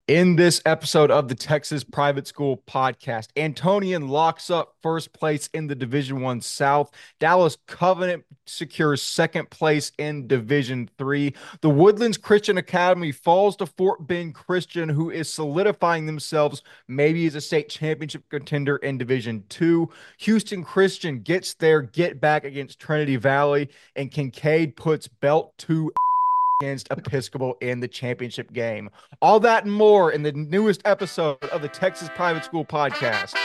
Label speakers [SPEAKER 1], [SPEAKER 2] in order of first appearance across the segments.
[SPEAKER 1] In this episode of the Texas Private School Podcast, Antonian locks up first place in the Division One South. Dallas Covenant secures second place in Division Three. The Woodlands Christian Academy falls to Fort Bend Christian, who is solidifying themselves maybe as a state championship contender in Division Two. Houston Christian gets their get back against Trinity Valley, and Kincaid puts belt to against Episcopal in the championship game. All that and more in the newest episode of the Texas Private School Podcast.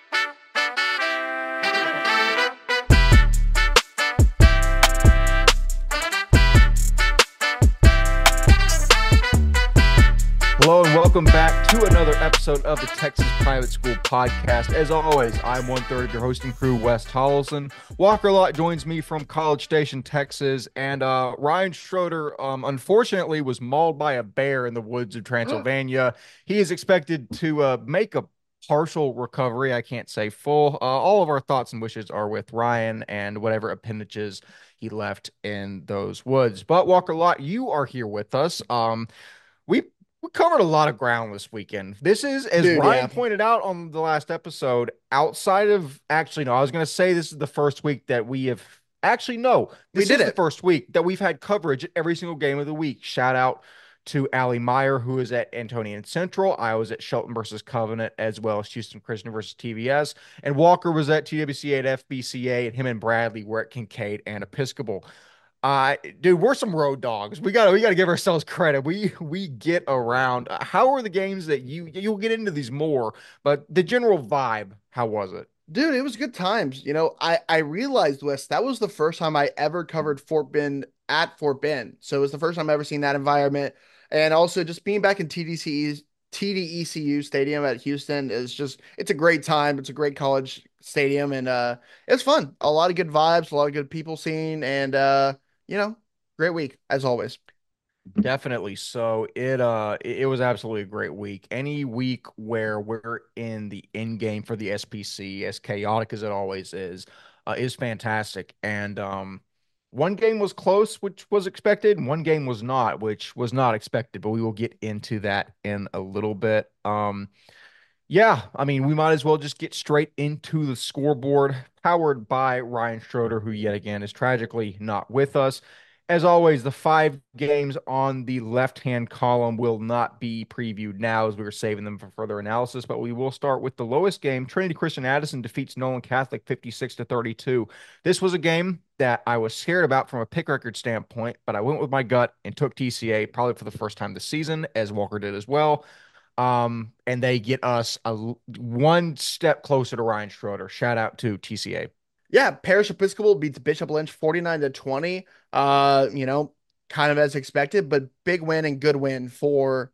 [SPEAKER 1] Hello and welcome back to another episode of the Texas Private School Podcast. As always, I'm one-third of your hosting crew, Wes Tollison. Walker Lott joins me from College Station, Texas, and Ryan Schroeder, unfortunately, was mauled by a bear in the woods of Transylvania. He is expected to make a partial recovery. I can't say full. All of our thoughts and wishes are with Ryan and whatever appendages he left in those woods. But Walker Lott, you are here with us. We we covered a lot of ground this weekend. This is, as
[SPEAKER 2] Dude,
[SPEAKER 1] Ryan
[SPEAKER 2] yeah,
[SPEAKER 1] pointed out on the last episode, outside of actually, no, I was going to say this is the first week that we have actually, no,
[SPEAKER 2] we
[SPEAKER 1] this
[SPEAKER 2] did
[SPEAKER 1] is the
[SPEAKER 2] it.
[SPEAKER 1] first week that we've had coverage at every single game of the week. Shout out to Allie Meyer, who is at Antonian Central. I was at Shelton versus Covenant, as well as Houston Christian versus TVS. And Walker was at TWCA at FBCA, and him and Bradley were at Kincaid and Episcopal. Dude, we're some road dogs. We gotta give ourselves credit. We get around. How are the games that you'll get into these more, but the general vibe, how was it?
[SPEAKER 2] Dude, it was good times. I realized, Wes, that was the first time I ever covered Fort Bend at Fort Bend. So it was the first time I ever seen that environment. And also just being back in TDECU Stadium at Houston is just it's a great time. It's a great college stadium and it's fun. A lot of good vibes, a lot of good people seen, and you know, great week as always.
[SPEAKER 1] Definitely. So it was absolutely a great week. Any week where we're in the end game for the SPC, as chaotic as it always is fantastic. And one game was close, which was expected, and one game was not, which was not expected, but we will get into that in a little bit. Yeah, I mean, we might as well just get straight into the scoreboard, powered by Ryan Schroeder, who yet again is tragically not with us. As always, the five games on the left-hand column will not be previewed now as we were saving them for further analysis, but we will start with the lowest game. Trinity Christian Addison defeats Nolan Catholic 56 to 32. This was a game that I was scared about from a pick record standpoint, but I went with my gut and took TCA probably for the first time this season, as Walker did as well. And they get us one step closer to Ryan Schroeder. Shout out to TCA.
[SPEAKER 2] Yeah, Parish Episcopal beats Bishop Lynch 49 to 20. Kind of as expected, but big win and good win for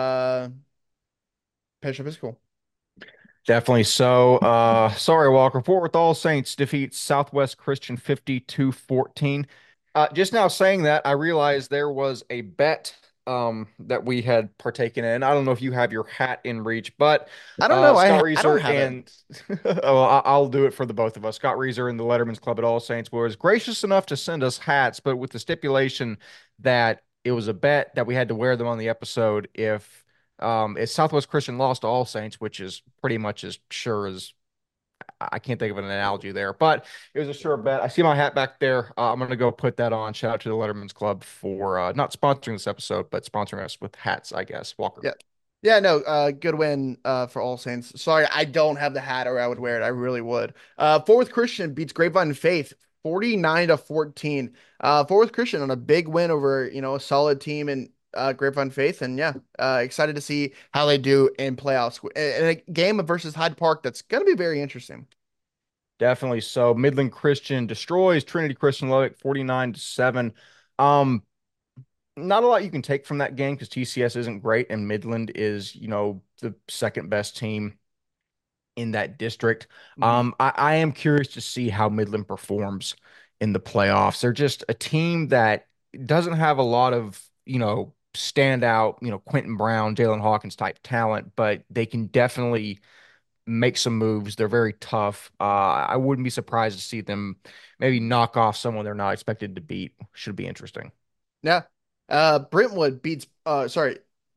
[SPEAKER 2] Parish Episcopal.
[SPEAKER 1] Definitely so. Sorry, Walker. Fort Worth All Saints defeats Southwest Christian 52-14. Just now saying that, I realized there was a bet that we had partaken in. I don't know if you have your hat in reach, but
[SPEAKER 2] I don't know.
[SPEAKER 1] Scott
[SPEAKER 2] I don't
[SPEAKER 1] Reeser
[SPEAKER 2] have it.
[SPEAKER 1] and well, I'll do it for the both of us. Scott Reeser and the Letterman's Club at All Saints was gracious enough to send us hats, but with the stipulation that it was a bet that we had to wear them on the episode if Southwest Christian lost to All Saints, which is pretty much as sure as I can't think of an analogy there, but it was a sure bet. I see my hat back there. I'm going to go put that on. Shout out to the Letterman's Club for not sponsoring this episode, but sponsoring us with hats, I guess. Walker.
[SPEAKER 2] Yeah. Yeah, no, good win for All Saints. Sorry, I don't have the hat or I would wear it. I really would. Fort Worth Christian beats Grapevine Faith 49 to 14. Fort Worth Christian on a big win over, a solid team in Grapevine Faith. And yeah, excited to see how they do in playoffs. In a game versus Hyde Park that's going to be very interesting.
[SPEAKER 1] Definitely so. Midland Christian destroys Trinity Christian Lubbock 49 to 7. Um, Not a lot you can take from that game because TCS isn't great and Midland is, the second best team in that district.
[SPEAKER 2] Mhm.
[SPEAKER 1] I am curious to see how Midland performs in the playoffs. They're just a team that doesn't have a lot of, standout, Quentin Brown, Jalen Hawkins type talent, but they can definitely make some moves. They're very tough. I wouldn't be surprised to see them maybe knock off someone they're not expected to beat. Should be interesting.
[SPEAKER 2] Yeah. Brentwood beats, sorry.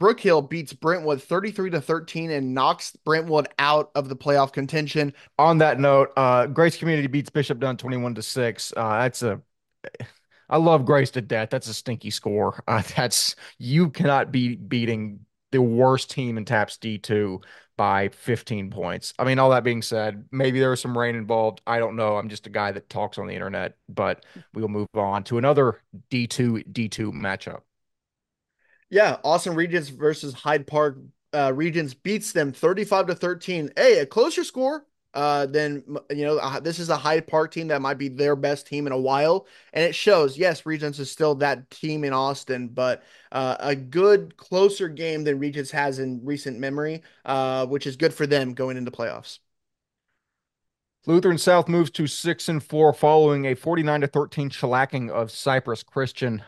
[SPEAKER 2] Brook Hill beats Brentwood 33-13 and knocks Brentwood out of the playoff contention.
[SPEAKER 1] On that note, Grace Community beats Bishop Dunn 21-6. That's a I love Grace to death. That's a stinky score. That's you cannot be beating the worst team in TAPS D2 by 15 points. I mean, all that being said, maybe there was some rain involved. I don't know. I'm just a guy that talks on the internet, but we will move on to another D2 matchup.
[SPEAKER 2] Yeah, Austin Regents versus Hyde Park. Regents beats them 35-13. Hey, a closer score than this is a Hyde Park team that might be their best team in a while, and it shows. Yes, Regents is still that team in Austin, but a good closer game than Regents has in recent memory, which is good for them going into playoffs.
[SPEAKER 1] Lutheran South moves to 6-4 following a 49-13 shellacking of Cypress Christian.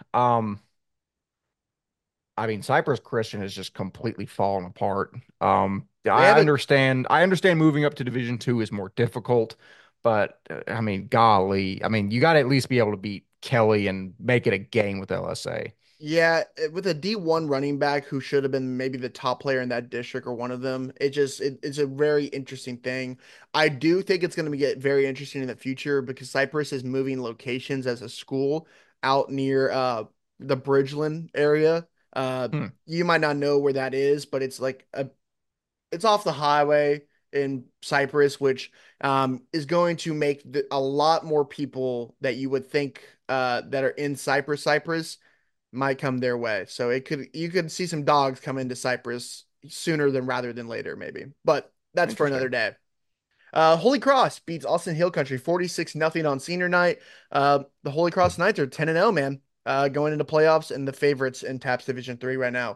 [SPEAKER 1] I mean, Cypress Christian has just completely fallen apart.
[SPEAKER 2] They
[SPEAKER 1] I
[SPEAKER 2] haven't.
[SPEAKER 1] understand. I understand moving up to Division Two is more difficult, but I mean, golly, I mean, you got to at least be able to beat Kelly and make it a game with LSA.
[SPEAKER 2] Yeah, with a D1 running back who should have been maybe the top player in that district or one of them, it's a very interesting thing. I do think it's going to get very interesting in the future because Cypress is moving locations as a school out near the Bridgeland area.
[SPEAKER 1] Hmm,
[SPEAKER 2] You might not know where that is, but it's off the highway in Cypress, which is going to make a lot more people that you would think that are in Cypress might come their way. So you could see some dogs come into Cyprus sooner than rather than later, maybe. But that's for another
[SPEAKER 1] interesting.
[SPEAKER 2] day. Holy Cross beats Austin Hill Country 46-0 on senior night. The Holy Cross Knights are 10-0, man. Going into playoffs and the favorites in TAPS Division 3 right now.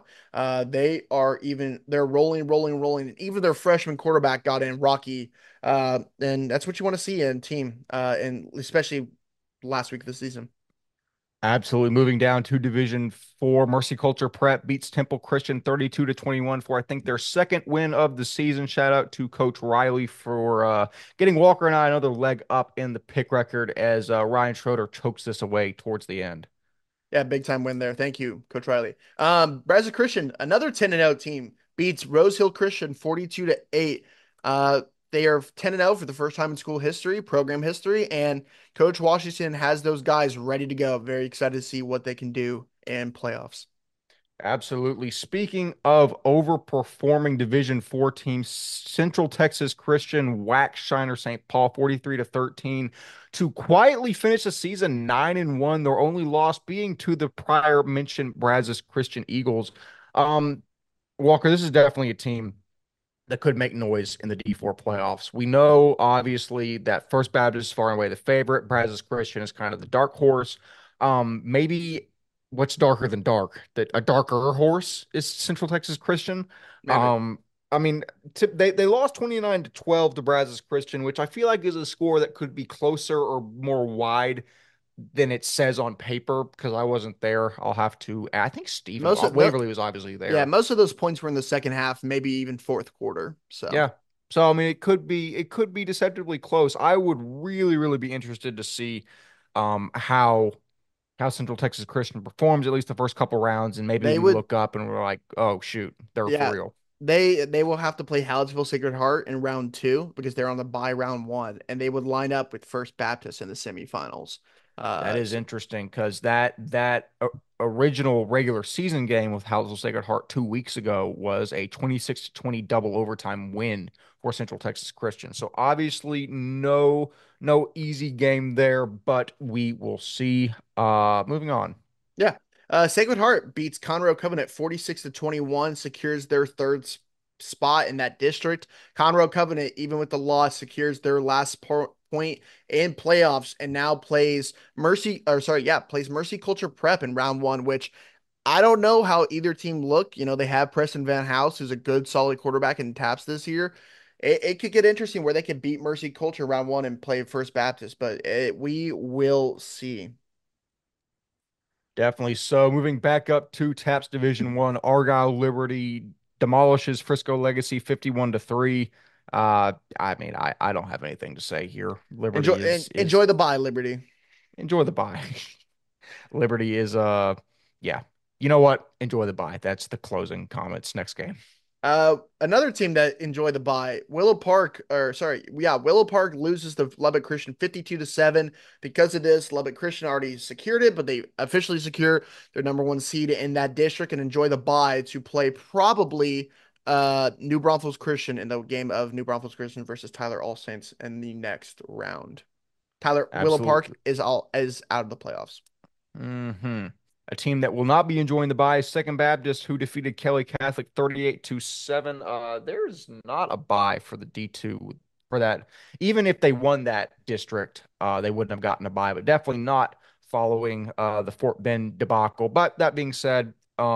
[SPEAKER 2] They're rolling. And even their freshman quarterback got in, Rocky. And that's what you want to see in team, and especially last week of the season.
[SPEAKER 1] Absolutely. Moving down to Division Four, Mercy Culture Prep beats Temple Christian 32-21 for I think their second win of the season. Shout out to Coach Riley for getting Walker and I another leg up in the pick record as Ryan Schroeder chokes this away towards the end.
[SPEAKER 2] Yeah, big time win there. Thank you, Coach Riley. Brazos Christian, another 10-0 team, beats Rose Hill Christian 42-8. Uh, they are 10-0 for the first time in school history, program history, and Coach Washington has those guys ready to go. Very excited to see what they can do in playoffs.
[SPEAKER 1] Absolutely. Speaking of overperforming Division Four teams, Central Texas Christian whacks Shiner St. Paul 43-13 to quietly finish the season 9-1. Their only loss being to the prior mentioned Brazos Christian Eagles. Um, Walker, this is definitely a team that could make noise in the D4 playoffs. We know, obviously, that First Baptist is far and away the favorite. Brazos Christian is kind of the dark horse. Maybe what's darker than dark? That a darker horse is Central Texas Christian.
[SPEAKER 2] Maybe.
[SPEAKER 1] Um, I mean, they lost 29-12 to Brazos Christian, which I feel like is a score that could be closer or more wide than it says on paper because I wasn't there. I'll have to. I think Stephen
[SPEAKER 2] Most of the
[SPEAKER 1] Waverly was obviously
[SPEAKER 2] Yeah,
[SPEAKER 1] there.
[SPEAKER 2] most of those points were in the second half, maybe even fourth quarter. So
[SPEAKER 1] Yeah. So I mean it could be deceptively close. I would really be interested to see how Central Texas Christian performs at least the first couple rounds and maybe
[SPEAKER 2] they
[SPEAKER 1] we
[SPEAKER 2] would
[SPEAKER 1] look up and we're like, "Oh shoot, they're for
[SPEAKER 2] Yeah,
[SPEAKER 1] real."
[SPEAKER 2] they will have to play Hallettsville Sacred Heart in round two because they're on the bye round one, and they would line up with First Baptist in the semifinals.
[SPEAKER 1] That is
[SPEAKER 2] So
[SPEAKER 1] interesting because that original regular season game with Housel Sacred Heart 2 weeks ago was a 26-20 double overtime win for Central Texas Christian. So obviously no easy game there, but we will see. Moving on.
[SPEAKER 2] yeah, Sacred Heart beats Conroe Covenant 46-21, secures their spot in that district. Conroe Covenant, even with the loss, secures their last point in playoffs and now plays Mercy Culture Prep in round one, which I don't know how either team look. They have Preston Van House, who's a good, solid quarterback in TAPS this year. It could get interesting where they could beat Mercy Culture round one and play First Baptist, but we will see.
[SPEAKER 1] Definitely. So moving back up to TAPS Division One, Argyle Liberty demolishes Frisco Legacy 51-3. I mean, I don't have anything to say here.
[SPEAKER 2] Enjoy
[SPEAKER 1] Liberty
[SPEAKER 2] and
[SPEAKER 1] is
[SPEAKER 2] enjoy the bye, Liberty.
[SPEAKER 1] enjoy the bye. Liberty is yeah. You know what? Enjoy the bye. That's the closing comments. Next game.
[SPEAKER 2] Another team that enjoyed the bye, Willow Park loses to Lubbock Christian 52-7. Because of this, Lubbock Christian already secured it, but they officially secure their number one seed in that district and enjoy the bye to play probably New Braunfels Christian in the game of New Braunfels Christian versus Tyler All Saints in the next round. Tyler Willow Park
[SPEAKER 1] Absolutely.
[SPEAKER 2] is out of the playoffs.
[SPEAKER 1] Hmm. A team that will not be enjoying the bye, Second Baptist, who defeated Kelly Catholic 38-7. There's not a bye for the D2 for that. Even if they won that district, they wouldn't have gotten a bye, but definitely not following the Fort Bend debacle. But that being said,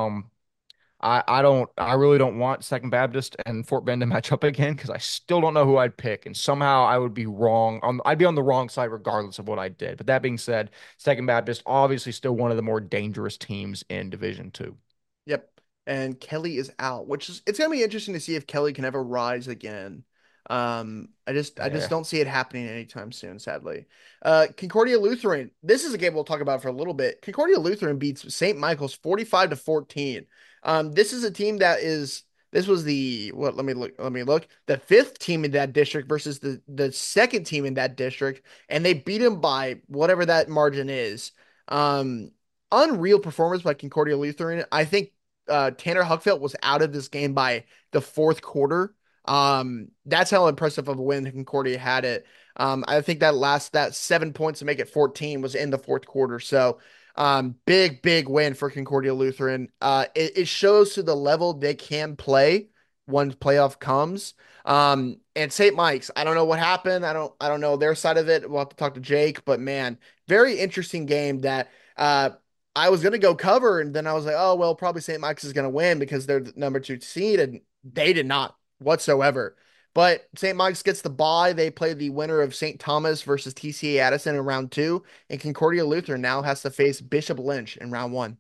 [SPEAKER 1] I really don't want Second Baptist and Fort Bend to match up again because I still don't know who I'd pick, and somehow I would be wrong. I'd be on the wrong side regardless of what I did. But that being said, Second Baptist obviously still one of the more dangerous teams in Division Two.
[SPEAKER 2] Yep. And Kelly is out, which is it's gonna be interesting to see if Kelly can ever rise again. I just
[SPEAKER 1] Yeah,
[SPEAKER 2] don't see it happening anytime soon, sadly. Concordia Lutheran. This is a game we'll talk about for a little bit. Concordia Lutheran beats St. Michael's 45-14. This is a team that is this was the what let me look. The fifth team in that district versus the second team in that district, and they beat them by whatever that margin is. Um, Unreal performance by Concordia Lutheran. I think Tanner Huckfeld was out of this game by the fourth quarter. That's how impressive of a win Concordia had it. I think that 7 points to make it 14 was in the fourth quarter. So, big win for Concordia Lutheran. It shows to the level they can play when playoff comes. And St. Mike's, I don't know what happened. I don't know their side of it. We'll have to talk to Jake, but man, very interesting game that, I was gonna go cover, and then I was like, oh well, probably St. Mike's is gonna win because they're the number two seed, and they did not whatsoever. But St. Mike's gets the bye. They play the winner of St. Thomas versus TCA Addison in round two, and Concordia Lutheran now has to face Bishop Lynch in round one.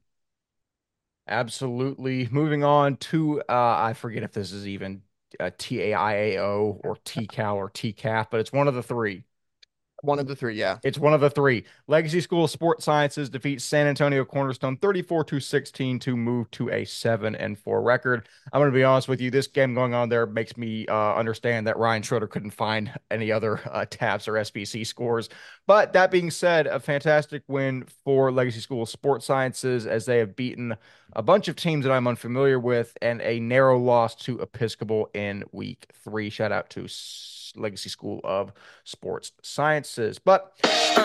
[SPEAKER 1] absolutely. Moving on to I forget if this is even TAIAO or TCAL or TCAF, but it's one of the three.
[SPEAKER 2] One of the three, yeah.
[SPEAKER 1] It's one of the three. Legacy School of Sports Sciences defeats San Antonio Cornerstone 34-16 to move to a 7-4 record. I'm going to be honest with you. This game going on there makes me understand that Ryan Schroeder couldn't find any other TAPS or SBC scores. But that being said, a fantastic win for Legacy School of Sports Sciences as they have beaten a bunch of teams that I'm unfamiliar with and a narrow loss to Episcopal in week 3. Shout out to Legacy School of Sports Sciences. But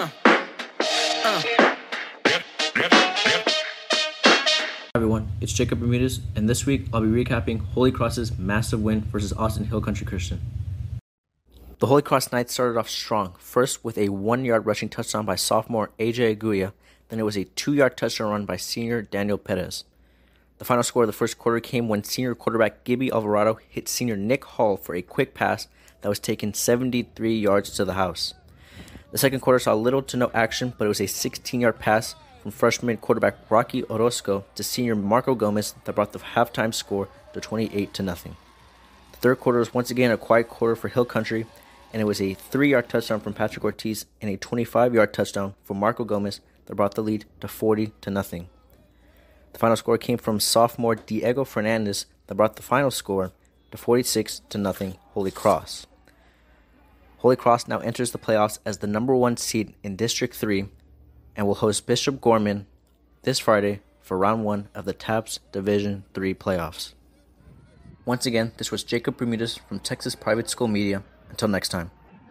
[SPEAKER 3] Everyone, it's Jacob Bermudez, and this week I'll be recapping Holy Cross's massive win versus Austin Hill Country Christian. The Holy Cross Knights started off strong, first with a 1-yard rushing touchdown by sophomore AJ Aguia, then it was a 2-yard touchdown run by senior Daniel Perez. The final score of the first quarter came when senior quarterback Gibby Alvarado hit senior Nick Hall for a quick pass that was taken 73 yards to the house. The second quarter saw little to no action, but it was a 16-yard pass from freshman quarterback Rocky Orozco to senior Marco Gomez that brought the halftime score to 28-0. The third quarter was once again a quiet quarter for Hill Country, and it was a 3-yard touchdown from Patrick Ortiz and a 25-yard touchdown from Marco Gomez that brought the lead to 40-0. The final score came from sophomore Diego Fernandez that brought the final score to 46-0 Holy Cross. Holy Cross now enters the playoffs as the number 1 seed in District 3 and will host Bishop Gorman this Friday for round 1 of the TAPS Division 3 playoffs. Once again, this was Jacob Bermudez from Texas Private School Media. Until next time.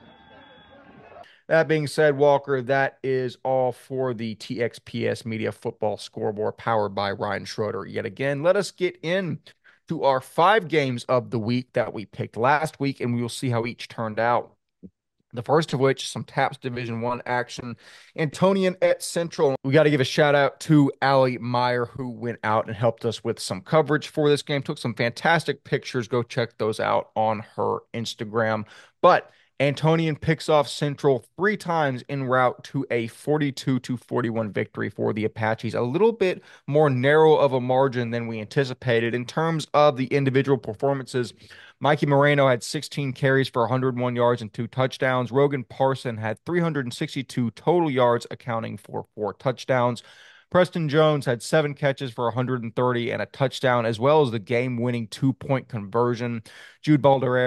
[SPEAKER 1] that being said, Walker, that is all for the TXPS Media Football Scoreboard powered by Ryan Schroeder. Yet again, let us get in to our 5 games of the week that we picked last week, and we will see how each turned out. The first of which, some TAPS Division 1 action. Antonian at Central. We got to give a shout out to Allie Meyer, who went out and helped us with some coverage for this game. Took some fantastic pictures. Go check those out on her Instagram. But Antonian picks off Central 3 times en route to a 42-41 victory for the Apaches. A little bit more narrow of a margin than we anticipated in terms of the individual performances. Mikey Moreno had 16 carries for 101 yards and 2 touchdowns. Rogan Parson had 362 total yards, accounting for 4 touchdowns. Preston Jones had 7 catches for 130 and a touchdown, as well as the game-winning 2-point conversion. Jude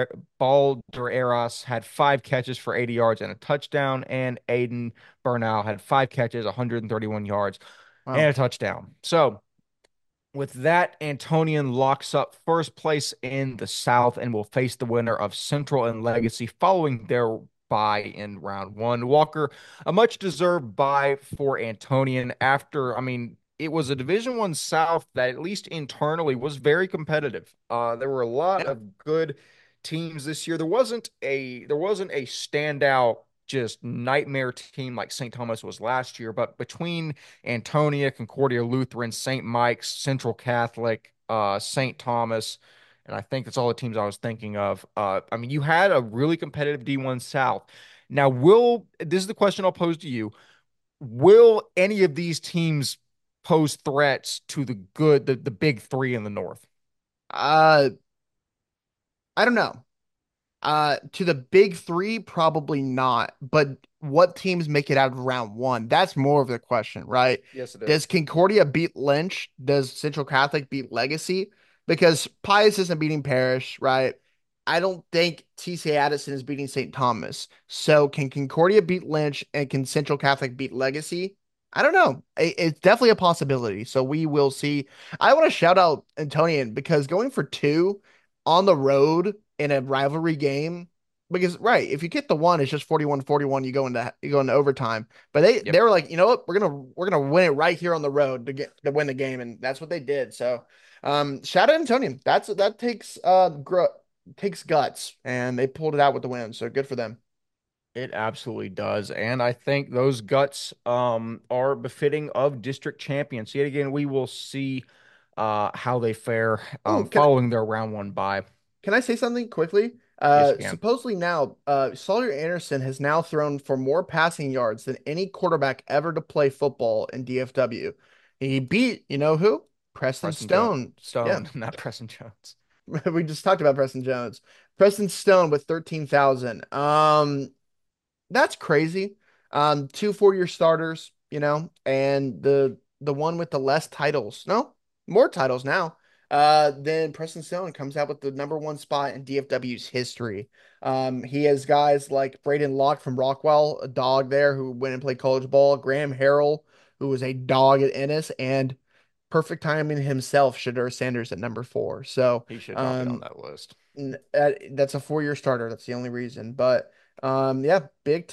[SPEAKER 1] Balderas had 5 catches for 80 yards and a touchdown, and Aiden Bernal had 5 catches, 131 yards, and
[SPEAKER 2] Wow.
[SPEAKER 1] a touchdown. So, with that, Antonian locks up first place in the South and will face the winner of Central and Legacy following their bye in round one. Walker, a much deserved bye for Antonian after, I mean, it was a Division One South that at least internally was very competitive. There were a lot
[SPEAKER 2] Yeah.
[SPEAKER 1] of good teams this year. There wasn't a standout just nightmare team like St. Thomas was last year, but between Antonia, Concordia Lutheran, St. Mike's, Central Catholic, St. Thomas, and I think that's all the teams I was thinking of. I mean, you had a really competitive D1 South. Now, will this is the question I'll pose to you. Will any of these teams pose threats to the big three in the North?
[SPEAKER 2] Uh, I don't know. To the big three, probably not. But what teams make it out of round one? That's more of the question, right?
[SPEAKER 1] Yes, it
[SPEAKER 2] Does
[SPEAKER 1] is.
[SPEAKER 2] Concordia beat Lynch? Does Central Catholic beat Legacy? Because Pius isn't beating Parish, right? I don't think TC Addison is beating St. Thomas. So can Concordia beat Lynch and can Central Catholic beat Legacy? I don't know. It's definitely a possibility. So we will see. I want to shout out Antonian because going for two on the road in a rivalry game, because right, if you get the one, it's just 41-41, you go into overtime. But they
[SPEAKER 1] Yep.
[SPEAKER 2] they were like, you know what, we're gonna win it right here on the road to win the game, and that's what they did. So shout out Antonian. That takes guts, and they pulled it out with the win. So good for them.
[SPEAKER 1] It absolutely does. And I think those guts are befitting of district champions. Yet again, we will see how they fare
[SPEAKER 2] Oh,
[SPEAKER 1] following their round one bye.
[SPEAKER 2] can I say something quickly?
[SPEAKER 1] Yes, you can.
[SPEAKER 2] Supposedly now, Sawyer Anderson has now thrown for more passing yards than any quarterback ever to play football in DFW. He beat, you know who? Preston
[SPEAKER 1] Preston Jones.
[SPEAKER 2] Stone. Yeah,
[SPEAKER 1] Stone, not Preston Jones.
[SPEAKER 2] we just talked about Preston Jones. Preston Stone with 13,000. That's crazy. Two 4-year starters, and the one with the less titles. No, more titles now. Then Preston Stone comes out with the number one spot in DFW's history. He has guys like Braden Locke from Rockwell, a dog there who went and played college ball, Graham Harrell, who was a dog at Ennis, and perfect timing himself, Shadur Sanders at number four. So,
[SPEAKER 1] He should not be on that list.
[SPEAKER 2] that's a 4-year starter. That's the only reason. But yeah,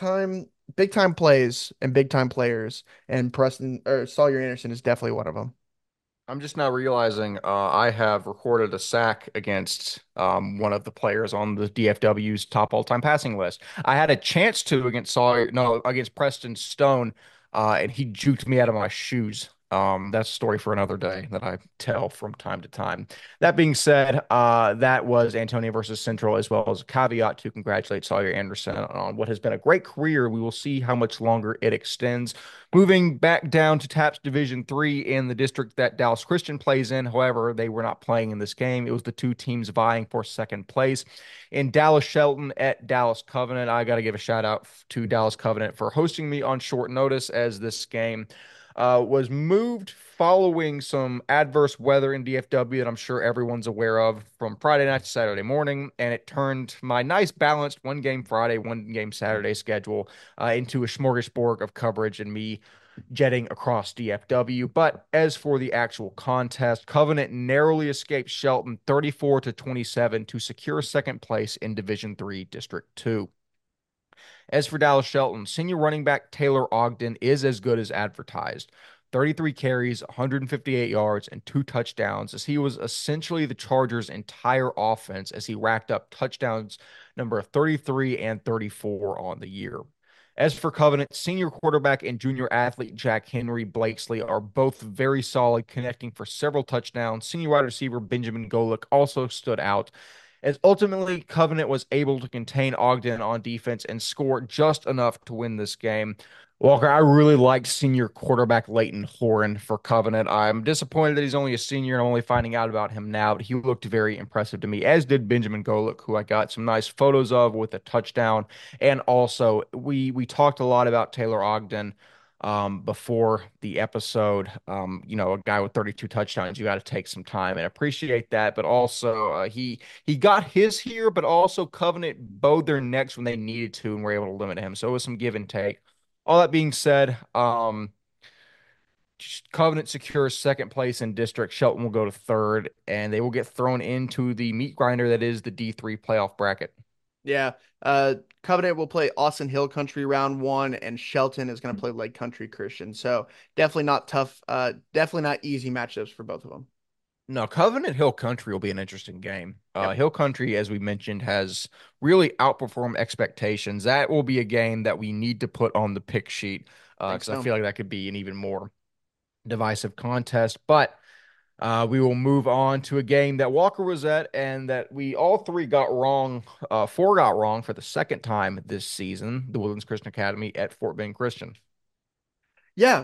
[SPEAKER 2] big time plays and big time players, and Preston or Sawyer Anderson is definitely one of them.
[SPEAKER 1] I'm just now realizing I have recorded a sack against one of the players on the DFW's top all-time passing list. I had a chance to against Sawyer, no, against Preston Stone, and he juked me out of my shoes. That's a story for another day that I tell from time to time. That being said, that was Antonio versus Central, as well as a caveat to congratulate Sawyer Anderson on what has been a great career. We will see how much longer it extends. Moving back down to TAPS Division 3 in the district that Dallas Christian plays in. However, they were not playing in this game. It was the two teams vying for second place. In Dallas Shelton at Dallas Covenant, I got to give a shout out to Dallas Covenant for hosting me on short notice as this game was moved following some adverse weather in DFW that I'm sure everyone's aware of from Friday night to Saturday morning. And it turned my nice balanced 1 game Friday, 1 game Saturday schedule into a smorgasbord of coverage and me jetting across DFW. But as for the actual contest, Covenant narrowly escaped Shelton 34-27 to secure second place in Division 3, District 2. As for Dallas Shelton, senior running back Taylor Ogden is as good as advertised. 33 carries, 158 yards, and 2 touchdowns, as he was essentially the Chargers' entire offense as he racked up touchdowns number 33 and 34 on the year. As for Covenant, senior quarterback and junior athlete Jack Henry Blakesley are both very solid, connecting for several touchdowns. Senior wide receiver Benjamin Golick also stood out, as ultimately Covenant was able to contain Ogden on defense and score just enough to win this game. Walker, I really liked senior quarterback Leighton Horan for Covenant. I'm disappointed that he's only a senior and I'm only finding out about him now, but he looked very impressive to me, as did Benjamin Golick, who I got some nice photos of with a touchdown. And also, we talked a lot about Taylor Ogden before the episode. A guy with 32 touchdowns, you got to take some time and appreciate that. But also, he got his here, but also Covenant bowed their necks when they needed to and were able to limit him. So it was some give and take. All that being said, Covenant secures second place in district. Shelton will go to third, and they will get thrown into the meat grinder that is the D3 playoff bracket.
[SPEAKER 2] Yeah. Covenant will play Austin Hill Country round one, and Shelton is going to play Lake Country Christian. So definitely not tough. Definitely not easy matchups for both of them.
[SPEAKER 1] No, Covenant Hill Country will be an interesting game.
[SPEAKER 2] Yep.
[SPEAKER 1] Hill Country, as we mentioned, has really outperformed expectations. That will be a game that we need to put on the pick sheet
[SPEAKER 2] Think
[SPEAKER 1] because I
[SPEAKER 2] so.
[SPEAKER 1] feel like that could be an even more divisive contest. But we will move on to a game that Walker was at and that we all three got wrong. Four got wrong for the second time this season. The Woodlands Christian Academy at Fort Bend Christian.
[SPEAKER 2] Yeah,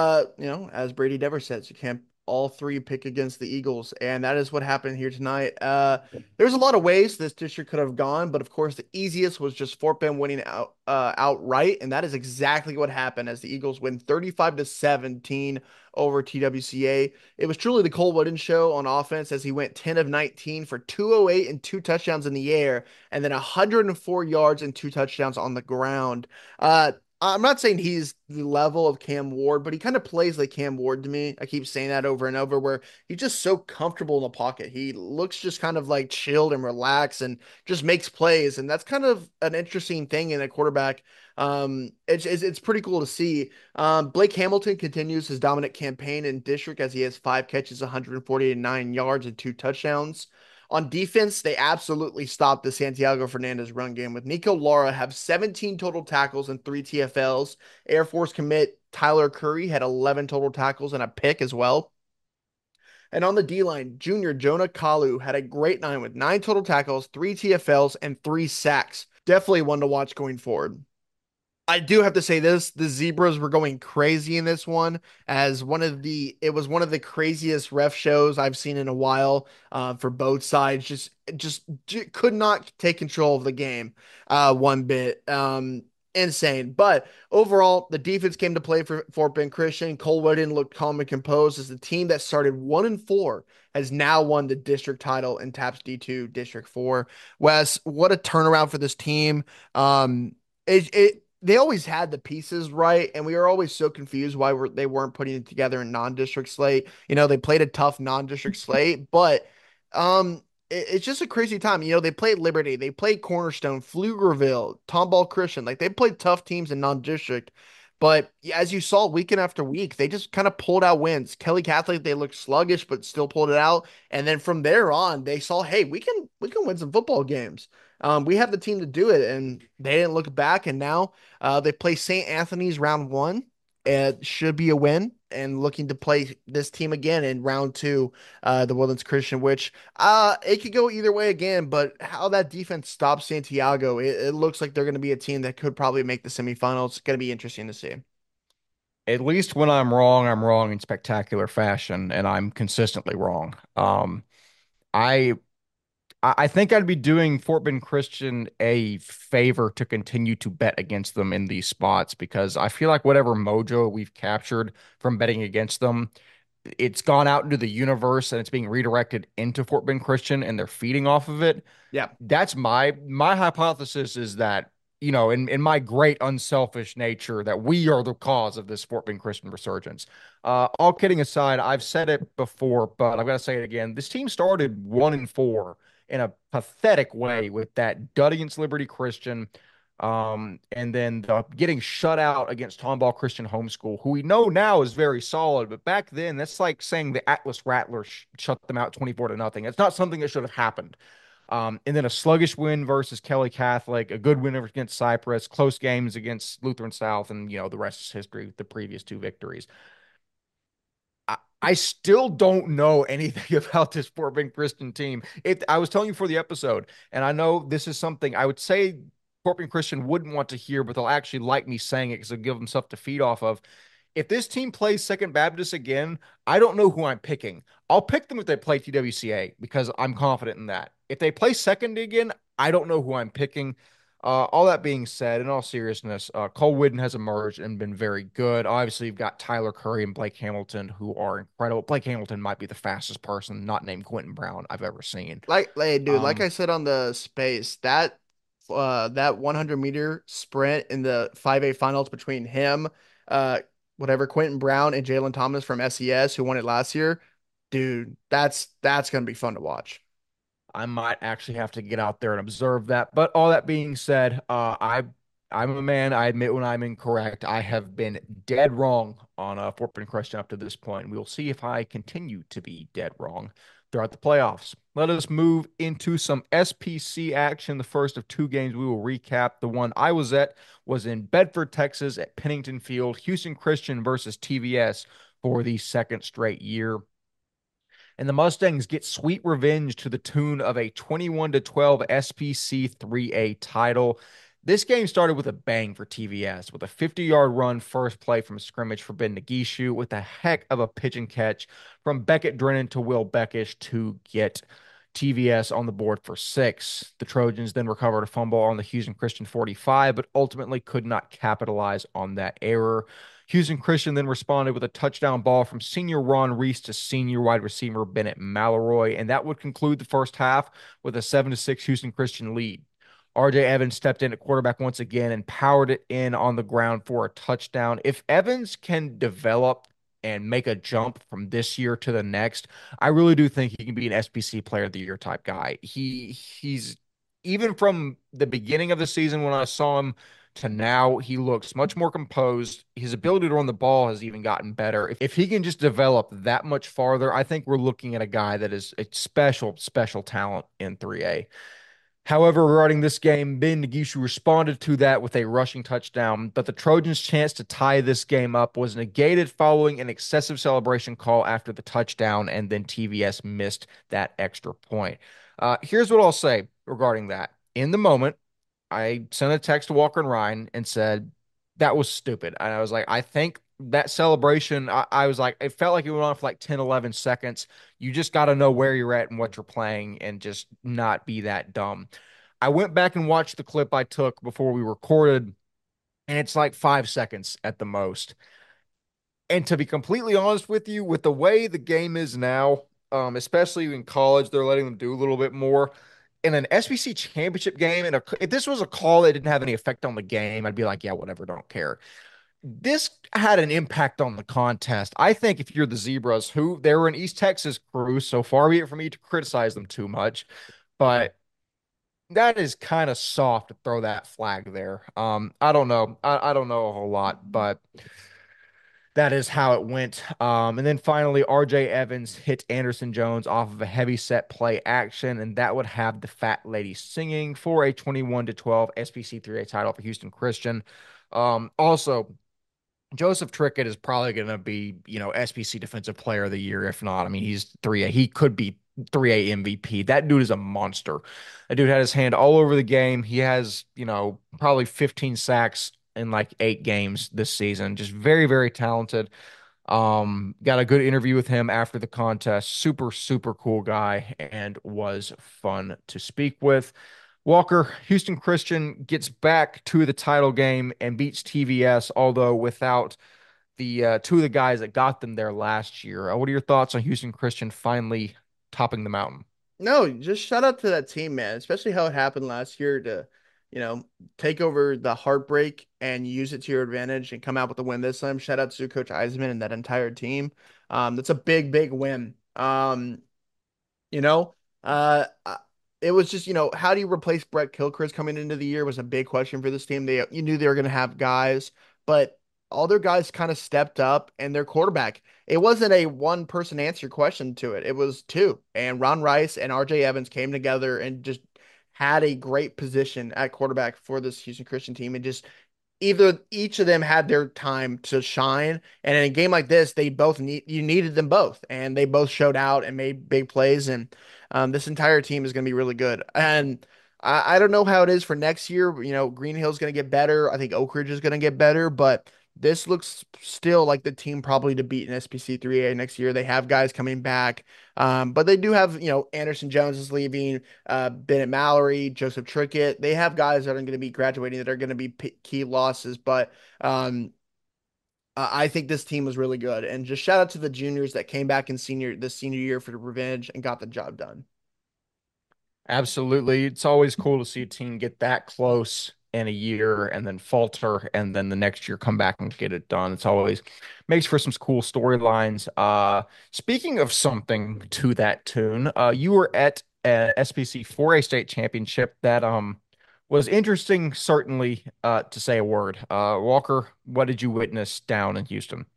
[SPEAKER 2] as Brady Dever says, you can't all three pick against the Eagles, and that is what happened here tonight. There's a lot of ways this district could have gone, but of course the easiest was just Fort Bend winning outright, and that is exactly what happened as the Eagles win 35-17 over TWCA. It was truly the Cole Wooden show on offense as he went 10 of 19 for 208 and two touchdowns in the air, and then 104 yards and two touchdowns on the ground. I'm not saying he's the level of Cam Ward, but he kind of plays like Cam Ward to me. I keep saying that over and over, where he's just so comfortable in the pocket. He looks just kind of like chilled and relaxed and just makes plays. And that's kind of an interesting thing in a quarterback. It's pretty cool to see. Blake Hamilton continues his dominant campaign in district as he has 5 catches, 149 yards, and two touchdowns. On defense, they absolutely stopped the Santiago Fernandez run game with Nico Lara have 17 total tackles and three TFLs. Air Force commit Tyler Curry had 11 total tackles and a pick as well. And on the D line, junior Jonah Kalu had a great night with nine total tackles, three TFLs, and three sacks. Definitely one to watch going forward. I do have to say this, the Zebras were going crazy in this one as it was one of the craziest ref shows I've seen in a while for both sides. Just could not take control of the game one bit. Insane. But overall, the defense came to play for Fort Bend Christian. Cole Wooden looked calm and composed as the team that started 1-4 has now won the district title in TAPS D2 District 4. Wes, what a turnaround for this team. They always had the pieces right, and we were always so confused why they weren't putting it together in non-district slate. They played a tough non-district slate, but it's just a crazy time. They played Liberty, they played Cornerstone, Pflugerville, Tomball Christian. Like they played tough teams in non-district, but as you saw weekend after week, they just kind of pulled out wins. Kelly Catholic, they looked sluggish, but still pulled it out. And then from there on, they saw, hey, we can win some football games. We have the team to do it, and they didn't look back. And now they play St. Anthony's round one. It should be a win, and looking to play this team again in round two, the Woodlands Christian, which it could go either way again. But how that defense stops Santiago, it looks like they're going to be a team that could probably make the semifinals. It's going to be interesting to see.
[SPEAKER 1] At least when I'm wrong in spectacular fashion, and I'm consistently wrong. I I think I'd be doing Fort Bend Christian a favor to continue to bet against them in these spots because I feel like whatever mojo we've captured from betting against them, it's gone out into the universe and it's being redirected into Fort Bend Christian and they're feeding off of it.
[SPEAKER 2] Yeah.
[SPEAKER 1] That's my hypothesis is that, in my great unselfish nature, that we are the cause of this Fort Bend Christian resurgence. All kidding aside, I've said it before, but I've got to say it again. This team started 1-4 in a pathetic way with that dud against Liberty Christian. And then getting shut out against Tomball Christian Homeschool, who we know now is very solid, but back then that's like saying the Atlas Rattlers shut them out 24-0. It's not something that should have happened. And then a sluggish win versus Kelly Catholic, a good win against Cypress, close games against Lutheran South, and the rest is history with the previous two victories. I still don't know anything about this Fort Bend Christian team. I was telling you for the episode, and I know this is something I would say Fort Bend Christian wouldn't want to hear, but they'll actually like me saying it because it'll give them stuff to feed off of. If this team plays Second Baptist again, I don't know who I'm picking. I'll pick them if they play TWCA because I'm confident in that. If they play second again, I don't know who I'm picking. All that being said, in all seriousness, Cole Whidden has emerged and been very good. Obviously, you've got Tyler Curry and Blake Hamilton, who are incredible. Blake Hamilton might be the fastest person not named Quentin Brown I've ever seen.
[SPEAKER 2] Dude, like
[SPEAKER 1] Um,
[SPEAKER 2] I said on the space, that 100-meter sprint in the 5A finals between him, uh, whatever Quentin Brown and Jalen Thomas from SES who won it last year, dude, that's gonna be fun to watch.
[SPEAKER 1] I might actually have to get out there and observe that. But all that being said, I'm a man. I admit when I'm incorrect. I have been dead wrong on Fort Bend Christian up to this point. We'll see if I continue to be dead wrong throughout the playoffs. Let us move into some SPC action. The first of two games we will recap. The one I was at was in Bedford, Texas, at Pennington Field. Houston Christian versus TVS for the second straight year, and the Mustangs get sweet revenge to the tune of a 21-12 SPC 3A title. This game started with a bang for TVS with a 50-yard run first play from scrimmage for Ben Nagishu with a heck of a pitch and catch from Beckett Drennan to Will Beckish to get TVS on the board for six. The Trojans then recovered a fumble on the Houston Christian 45, but ultimately could not capitalize on that error. Houston Christian then responded with a touchdown ball from senior Ron Reese to senior wide receiver Bennett Mallory, and that would conclude the first half with a 7-6 Houston Christian lead. RJ Evans stepped in at quarterback once again and powered it in on the ground for a touchdown. If Evans can develop and make a jump from this year to the next, I really do think he can be an SBC player of the year type guy. He's even from the beginning of the season when I saw him to now, he looks much more composed. His ability to run the ball has even gotten better. If he can just develop that much farther, I think we're looking at a guy that is a special, special talent in 3A. However, regarding this game, Ben Nagishu responded to that with a rushing touchdown, but the Trojans' chance to tie this game up was negated following an excessive celebration call after the touchdown, and then TVS missed that extra point. Here's what I'll say regarding that. In the moment, I sent a text to Walker and Ryan and said, that was stupid. And I was like, I think that celebration, I was like, it felt like it went on for like 10, 11 seconds. You just got to know where you're at and what you're playing and just not be that dumb. I went back and watched the clip I took before we recorded, and it's like 5 seconds at the most. And to be completely honest with you, with the way the game is now, especially in college, they're letting them do a little bit more. In an SBC championship game, and if this was a call that didn't have any effect on the game, I'd be like, yeah, whatever, don't care. This had an impact on the contest. I think if you're the Zebras, who they were an East Texas crew, so far be it from me to criticize them too much, but that is kind of soft to throw that flag there. I don't know. I don't know a whole lot, but that is how it went. And then finally, RJ Evans hit Anderson Jones off of a heavy set play action, and that would have the Fat Lady singing for a 21-12 SPC 3A title for Houston Christian. Also, Joseph Trickett is probably going to be, SBC Defensive Player of the Year. If not, I mean, he's 3A. He could be 3A MVP. That dude is a monster. That dude had his hand all over the game. He has, probably 15 sacks in like 8 games this season. Just very, very talented. Got a good interview with him after the contest. Super, super cool guy and was fun to speak with. Walker, Houston Christian gets back to the title game and beats TVS, although without the two of the guys that got them there last year. What are your thoughts on Houston Christian finally topping the mountain?
[SPEAKER 2] No, just shout out to that team, man, especially how it happened last year to, you know, take over the heartbreak and use it to your advantage and come out with a win this time. Shout out to Coach Eisman and that entire team. That's a big, big win. You know, it was just, how do you replace Brett Kilchrist coming into the year was a big question for this team. You knew they were going to have guys, but all their guys kind of stepped up and their quarterback, it wasn't a one person answer question to it. It was two. And Ron Rice and RJ Evans came together and just had a great position at quarterback for this Houston Christian team and just either each of them had their time to shine. And in a game like this, you needed them both, and they both showed out and made big plays. And this entire team is going to be really good. And I don't know how it is for next year. Green Hill's going to get better. I think Oak Ridge is going to get better, but this looks still like the team probably to beat in SPC 3A next year. They have guys coming back, but they do have, Anderson Jones is leaving, Bennett Mallory, Joseph Trickett. They have guys that are going to be graduating that are going to be key losses, but um, I think this team was really good. And just shout out to the juniors that came back in this senior year for the revenge and got the job done.
[SPEAKER 1] Absolutely. It's always cool to see a team get that close in a year and then falter and then the next year come back and get it done. It's always makes for some cool storylines. Speaking of something to that tune, you were at SPC 4A state championship that was interesting, certainly, to say a word. Walker, what did you witness down in Houston?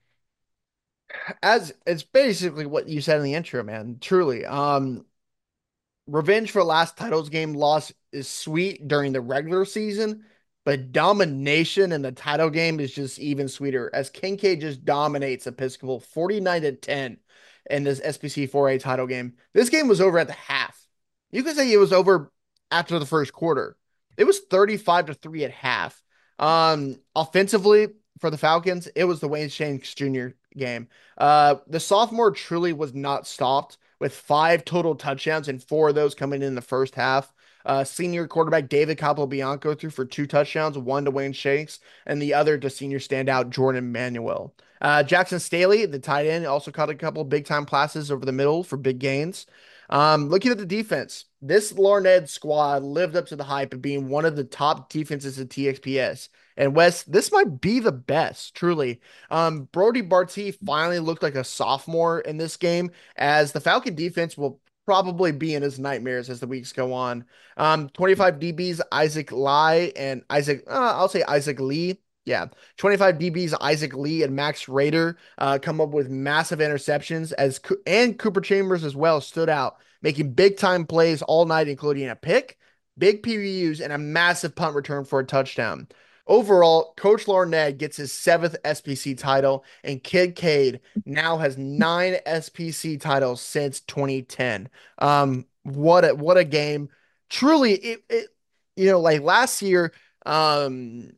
[SPEAKER 2] As it's basically what you said in the intro, man. Truly. Revenge for last titles game loss is sweet during the regular season, but domination in the title game is just even sweeter as Kincaid just dominates Episcopal 49-10 in this SPC 4A title game. This game was over at the half. You could say it was over after the first quarter. It was 35-3 at half. Offensively for the Falcons, it was the Wayne Shanks Jr. game. The sophomore truly was not stopped with 5 total touchdowns and 4 of those coming in the first half. Senior quarterback David Capobianco threw for 2 touchdowns, one to Wayne Shanks and the other to senior standout Jordan Manuel. Jackson Staley, the tight end, also caught a couple of big time passes over the middle for big gains. Looking at the defense, this Larned squad lived up to the hype of being one of the top defenses in TXPS. And Wes, this might be the best, truly. Brody Barty finally looked like a sophomore in this game, as the Falcon defense will probably be in his nightmares as the weeks go on. 25 DBs, Isaac Lai and I'll say Isaac Lee. Yeah, 25 DBs, Isaac Lee and Max Rader come up with massive interceptions and Cooper Chambers as well stood out, making big time plays all night, including a pick, big PBUs, and a massive punt return for a touchdown. Overall, Coach Larned gets his 7th SPC title, and Kid Cade now has 9 SPC titles since 2010. What a game! Truly, like last year, um,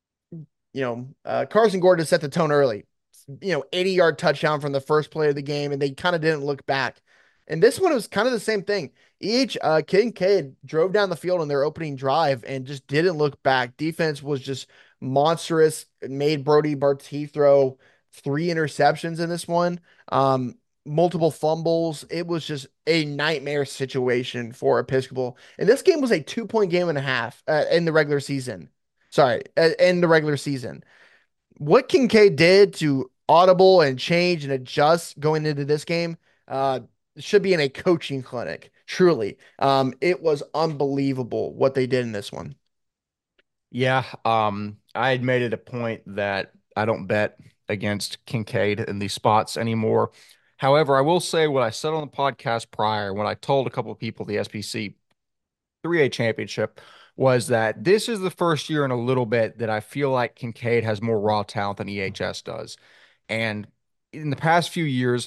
[SPEAKER 2] Carson Gordon set the tone early. 80-yard touchdown from the first play of the game, and they kind of didn't look back. And this one was kind of the same thing. Kincaid drove down the field on their opening drive and just didn't look back. Defense was just monstrous. It made Brody Barty throw 3 interceptions in this one. Multiple fumbles. It was just a nightmare situation for Episcopal. And this game was a 2-point game and a half in the regular season. Sorry, in the regular season. What Kincaid did to audible and change and adjust going into this game should be in a coaching clinic. Truly, it was unbelievable what they did in this one.
[SPEAKER 1] Yeah, I had made it a point that I don't bet against Kincaid in these spots anymore. However, I will say what I said on the podcast prior when I told a couple of people the SPC 3A championship was that this is the first year in a little bit that I feel like Kincaid has more raw talent than EHS does. And in the past few years,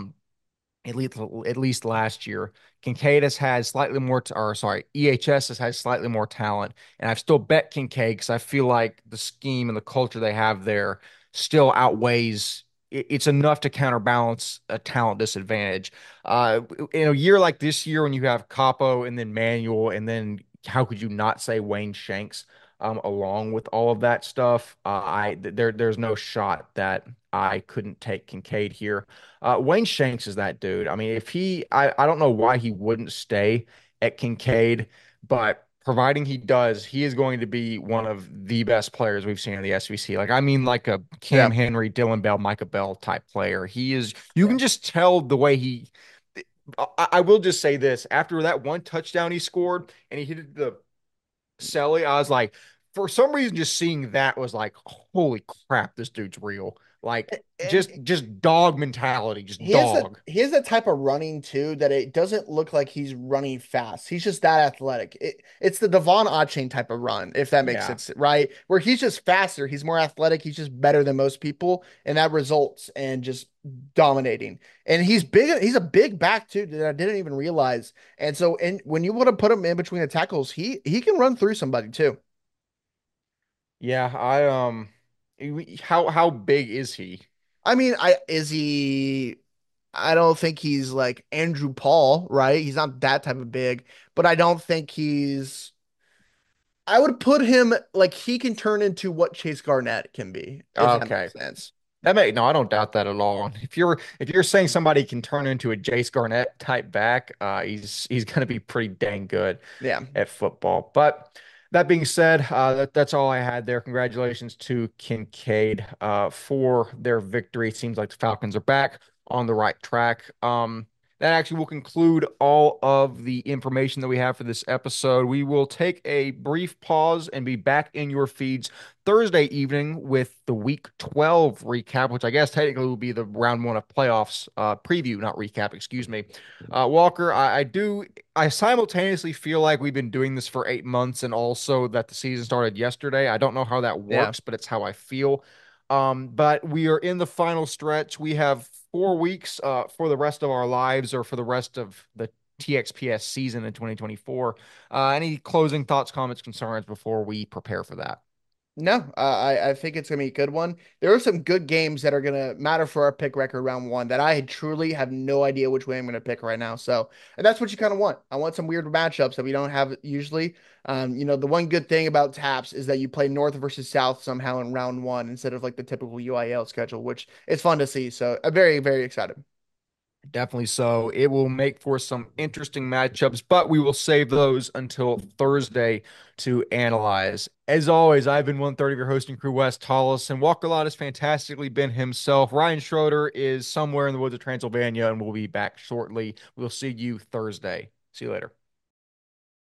[SPEAKER 1] at least last year, Kincaid has had slightly more, or sorry, EHS has had slightly more talent, and I've still bet Kincaid because I feel like the scheme and the culture they have there still outweighs. It's enough to counterbalance a talent disadvantage. In a year like this year, when you have Capo and then Manuel, and then how could you not say Wayne Shanks? Along with all of that stuff, there's no shot that I couldn't take Kincaid here. Wayne Shanks is that dude. I mean, I don't know why he wouldn't stay at Kincaid, but providing he does, he is going to be one of the best players we've seen in the SVC. Like, I mean, like a Cam
[SPEAKER 2] Yeah,
[SPEAKER 1] Henry, Dylan Bell, Micah Bell type player. He is, you
[SPEAKER 2] yeah.
[SPEAKER 1] can just tell the way I will just say this after that one touchdown he scored and he hit the Selly, I was like, for some reason, just seeing that was like, holy crap, this dude's real. Like,
[SPEAKER 2] And
[SPEAKER 1] just dog mentality, just dog.
[SPEAKER 2] he has that type of running too that it doesn't look like he's running fast. He's just that athletic. It's the Devon Achane type of run, if that makes
[SPEAKER 1] Yeah.
[SPEAKER 2] sense, right? Where he's just faster, he's more athletic, he's just better than most people, and that results in just dominating. And he's big. He's a big back too that I didn't even realize. And so, when you want to put him in between the tackles, he can run through somebody too.
[SPEAKER 1] Yeah, How big is he?
[SPEAKER 2] I mean, I is he I don't think he's like Andrew Paul, right? He's not that type of big, but I don't think he's I would put him like he can turn into what Chase Garnett can be, if that
[SPEAKER 1] Okay.
[SPEAKER 2] makes sense.
[SPEAKER 1] No, I don't doubt that at all. If you're saying somebody can turn into a Jace Garnett type back, he's going to be pretty dang good
[SPEAKER 2] Yeah.
[SPEAKER 1] at football. But that being said, that's all I had there. Congratulations to Kincaid for their victory. It seems like the Falcons are back on the right track. That actually will conclude all of the information that we have for this episode. We will take a brief pause and be back in your feeds Thursday evening with the Week 12 recap, which I guess technically will be the round one of playoffs preview, not recap, excuse me. Walker, I simultaneously feel like we've been doing this for 8 months and also that the season started yesterday. I don't know how that
[SPEAKER 2] Yeah.
[SPEAKER 1] works, but it's how I feel. But we are in the final stretch. We have 4 weeks for the rest of our lives or for the rest of the TXPS season in 2024. Any closing thoughts, comments, concerns before we prepare for that?
[SPEAKER 2] No, I think it's gonna be a good one. There are some good games that are gonna matter for our pick record round one that I truly have no idea which way I'm gonna pick right now. So, and that's what you kind of want. I want some weird matchups that we don't have usually. The one good thing about TAPS is that you play North versus South somehow in round one instead of like the typical UIL schedule, which is fun to see. So, I'm very, very excited.
[SPEAKER 1] Definitely so. It will make for some interesting matchups, but we will save those until Thursday to analyze. As always, I've been 130 of your hosting crew, Wes Tollis, and Walker Lott has fantastically been himself. Ryan Schroeder is somewhere in the woods of Transylvania and will be back shortly. We'll see you Thursday. See you later.